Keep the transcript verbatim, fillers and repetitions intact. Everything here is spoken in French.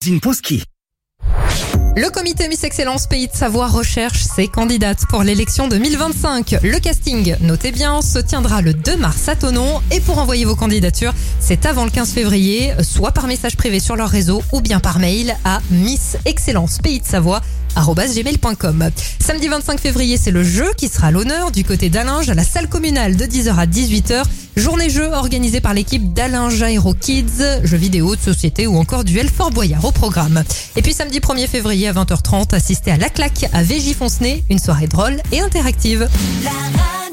Zinposki. Le comité Miss Excellence Pays de Savoie recherche ses candidates pour l'élection deux mille vingt-cinq. Le casting, notez bien, se tiendra le deux mars à Thonon. Et pour envoyer vos candidatures, c'est avant le quinze février, soit par message privé sur leur réseau ou bien par mail à miss excellence pays de Savoie arobase gmail point com. Samedi vingt-cinq février, c'est le jeu qui sera à l'honneur du côté d'Allinges à la salle communale de dix heures à dix-huit heures. Journée jeu organisée par l'équipe d'Allinges Aero Kids, jeux vidéo de société ou encore duel Fort Boyard au programme. Et puis samedi premier février à vingt heures trente, assistez à La Claque à Végis-Foncenay, une soirée drôle et interactive. La